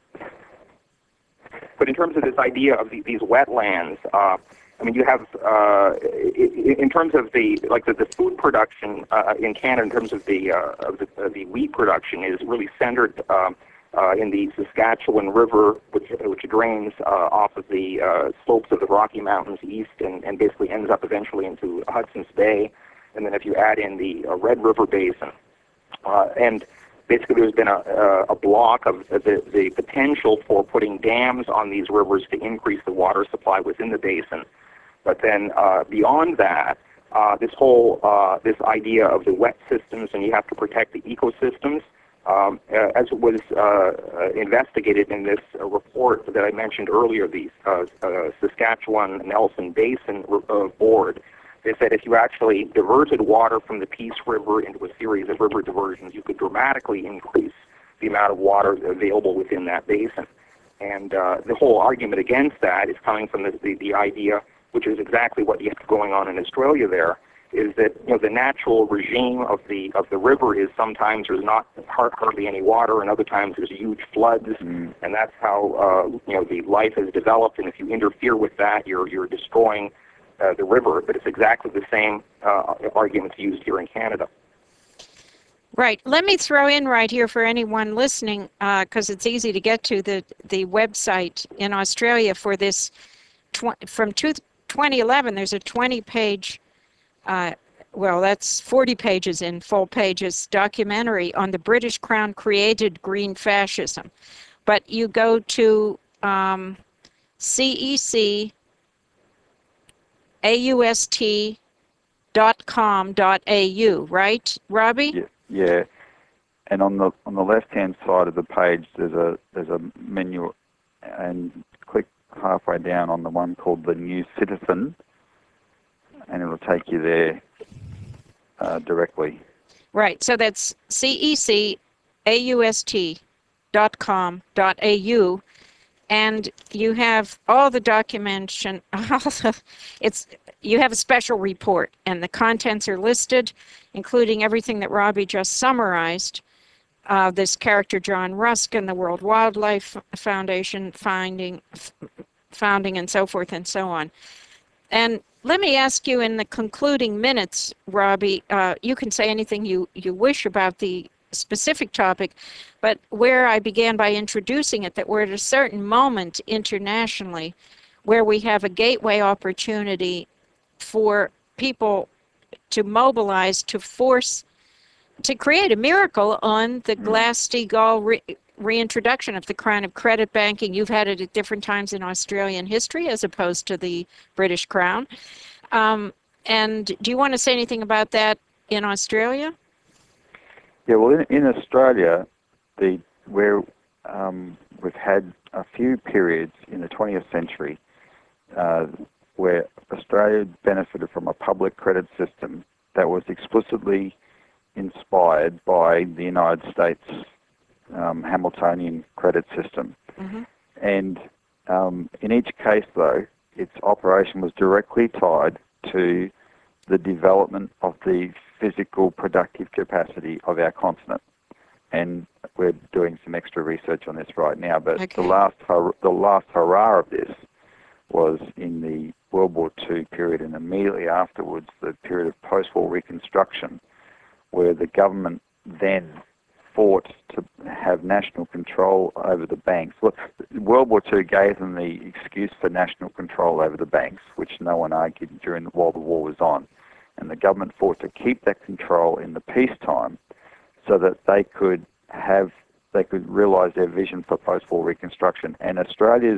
But in terms of this idea of the, these wetlands, uh, I mean, you have, uh, in terms of the, like the, the food production uh, in Canada, in terms of the, uh, of the, uh, the wheat production is really centered um, uh, in the Saskatchewan River, which, which drains uh, off of the uh, slopes of the Rocky Mountains east and, and basically ends up eventually into Hudson's Bay. And then if you add in the uh, Red River Basin, uh, and basically there's been a, a block of the, the potential for putting dams on these rivers to increase the water supply within the basin. But then uh, beyond that, uh, this whole uh, this idea of the wet systems, and you have to protect the ecosystems, um, uh, as it was uh, investigated in this uh, report that I mentioned earlier, the uh, uh, Saskatchewan Nelson Basin uh, Board. They said if you actually diverted water from the Peace River into a series of river diversions, you could dramatically increase the amount of water available within that basin. And uh, the whole argument against that is coming from the, the, the idea, which is exactly what you have going on in Australia there, is that you know the natural regime of the of the river is sometimes there's not hardly any water, and other times there's huge floods, mm. and that's how uh, you know the life has developed. And if you interfere with that, you're you're destroying uh, the river. But it's exactly the same uh, arguments used here in Canada. Right. Let me throw in right here for anyone listening, because uh, it's easy to get to the the website in Australia for this tw- from two. twenty eleven, there's a twenty-page, uh, well, that's forty pages in full pages, documentary on the British Crown created green fascism. But you go to um, C E C A U S T dot com dot A U, right, Robbie? Yeah, yeah. And on the on the left-hand side of the page, there's a there's a menu, and click halfway down on the one called The New Citizen, and it'll take you there uh, directly. Right, so that's C E C A U S T dot com dot A U, and you have all the documentation. It's you have a special report, and the contents are listed, including everything that Robbie just summarized. Uh, this character John Ruskin, the World Wildlife Foundation finding, founding, and so forth and so on. And let me ask you in the concluding minutes, Robbie, uh, you can say anything you, you wish about the specific topic, but where I began by introducing it, that we're at a certain moment internationally where we have a gateway opportunity for people to mobilize, to force, to create a miracle on the Glass-Steagall re reintroduction of the crown of credit banking. You've had it at different times in Australian history as opposed to the British crown. Um, and do you want to say anything about that in Australia? Yeah, well, in, in Australia, the where um, we've had a few periods in the twentieth century uh, where Australia benefited from a public credit system that was explicitly inspired by the United States um, Hamiltonian credit system. Mm-hmm. And um, in each case, though, its operation was directly tied to the development of the physical productive capacity of our continent. And we're doing some extra research on this right now, but okay. the last the last hurrah of this was in the World War Two period, and immediately afterwards the period of post-war reconstruction, where the government then fought to have national control over the banks. Look, World War Two gave them the excuse for national control over the banks, which no one argued during while the war was on. And the government fought to keep that control in the peacetime so that they could have, they could realise their vision for post-war reconstruction. And Australia's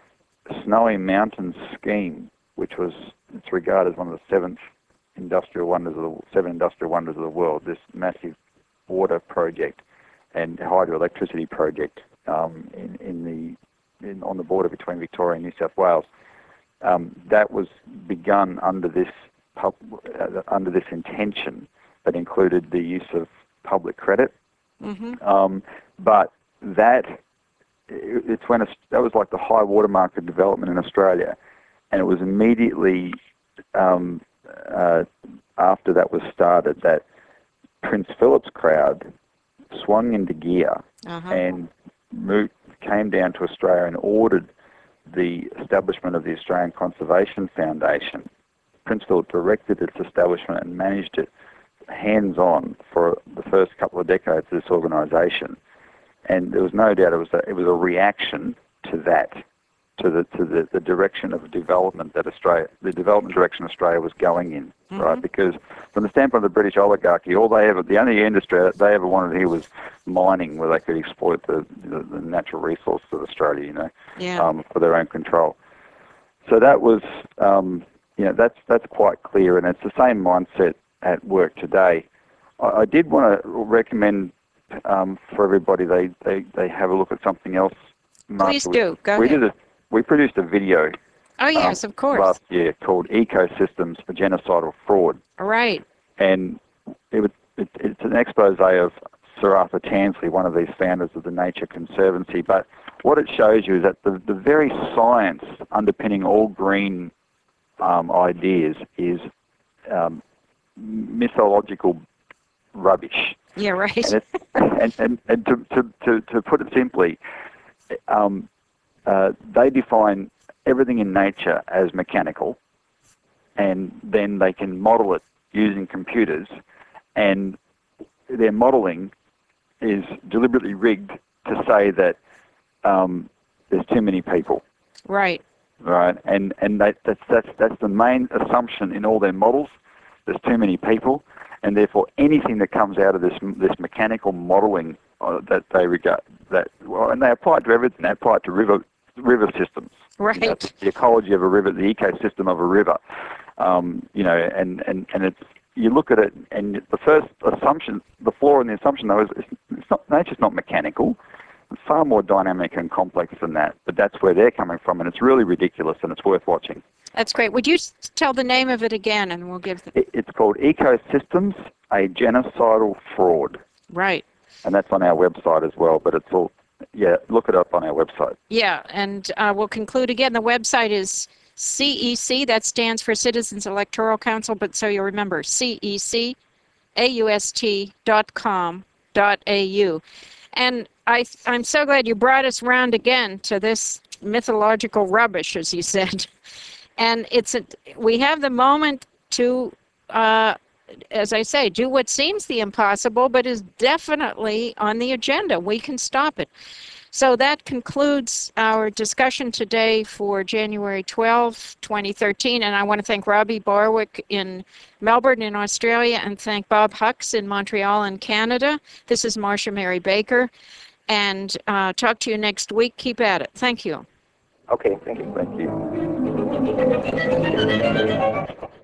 Snowy Mountains scheme, which was, it's regarded as one of the seventh industrial wonders of the seven industrial wonders of the world, this massive water project and hydroelectricity project um, in, in the in, on the border between Victoria and New South Wales. Um, that was begun under this pub, uh, under this intention that included the use of public credit. Mm-hmm. Um, but that it, it's when it, that was like the high watermark of development in Australia, and it was immediately um, uh, after that was started that Prince Philip's crowd swung into gear uh-huh. and moved, came down to Australia and ordered the establishment of the Australian Conservation Foundation. Prince Philip directed its establishment and managed it hands-on for the first couple of decades of this organisation. And there was no doubt it was a, it was a reaction to that, to the to the, the direction of development that Australia, the development direction Australia was going in, mm-hmm. right? Because from the standpoint of the British oligarchy, all they ever, the only industry they ever wanted here was mining, where they could exploit the the, the natural resources of Australia, you know, yeah. um, for their own control. So that was, um, you know, that's that's quite clear, and it's the same mindset at work today. I, I did want to recommend um, for everybody they, they they have a look at something else. Please do. Go we ahead. Did a, we produced a video. Oh, yes, um, of course. Last year called Ecosystems for Genocidal Fraud. All right. And it, would, it, it's an expose of Sir Arthur Tansley, one of these founders of the Nature Conservancy. But what it shows you is that the, the very science underpinning all green um, ideas is um, mythological rubbish. Yeah, right. And, it, and, and, and to, to, to, to put it simply, um, uh, they define everything in nature as mechanical, and then they can model it using computers, and their modeling is deliberately rigged to say that um, there's too many people. Right. Right, and and that, that's that's that's the main assumption in all their models. There's too many people, and therefore anything that comes out of this this mechanical modeling uh, that they regard that well, and they apply it to everything. They apply it to river river systems. Right. You know, the ecology of a river, the ecosystem of a river. Um, you know, and, and, and it's you look at it, and the first assumption, the flaw in the assumption though is it's not, nature's not mechanical. It's far more dynamic and complex than that, but that's where they're coming from, and it's really ridiculous, and it's worth watching. That's great. Would you tell the name of it again, and we'll give the... It, it's called Ecosystems, a Genocidal Fraud. Right. And that's on our website as well, but it's all Yeah, look it up on our website. Yeah, and uh, we'll conclude again. The website is C E C, that stands for Citizens Electoral Council, but so you'll remember, C E C A U S T dot com dot A U. And I, I'm so glad you brought us round again to this mythological rubbish, as you said. And it's a, we have the moment to, uh, as I say, do what seems the impossible, but is definitely on the agenda. We can stop it. So that concludes our discussion today for January twelfth, twenty thirteen. And I want to thank Robbie Barwick in Melbourne in Australia and thank Bob Hux in Montreal in Canada. This is Marcia Mary Baker. And uh, talk to you next week. Keep at it. Thank you. Okay, thank you. Thank you.